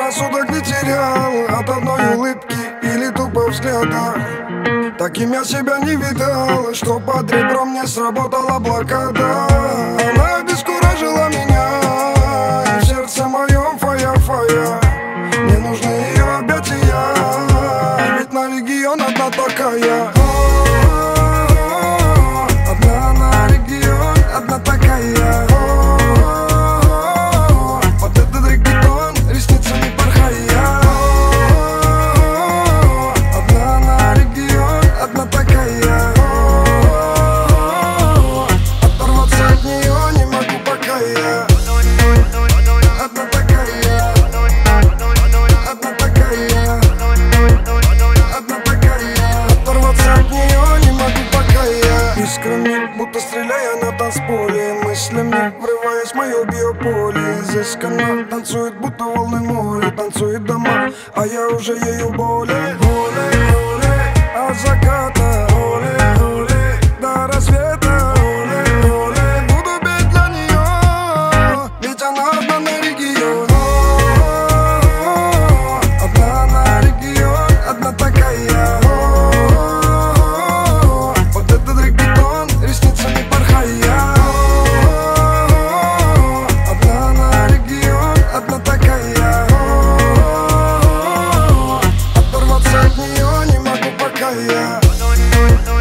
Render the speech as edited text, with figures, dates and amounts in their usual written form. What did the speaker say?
рассудок не терял от одной улыбки или тупо взгляда. Таким я себя не видал, что под ребром не сработала блокада. Она обескуражила меня, и в сердце моем фая-фая. Мне нужны ее объятия, ведь на регион одна такая. Одна на регион, одна такая. Вот этот регетон, ресницами порхая. Одна на регион, одна такая. Оторваться от нее не могу пока я. Одна такая. Одна такая. Одна такая. Оторваться от нее не могу пока я. Искрами, будто стреляя на танцполе, мыслями врываясь в мое биополе. Изысканно танцует, будто волны моря, танцует дома, а я уже ею более. Оле, от заката, оле, до рассвета, оле, буду петь для нее, ведь она одна на регион. Одна на регион, одна такая. Вот этот регетон, ресницами порхая. Одна на регион, одна такая. Оторваться от нее не могу пока я.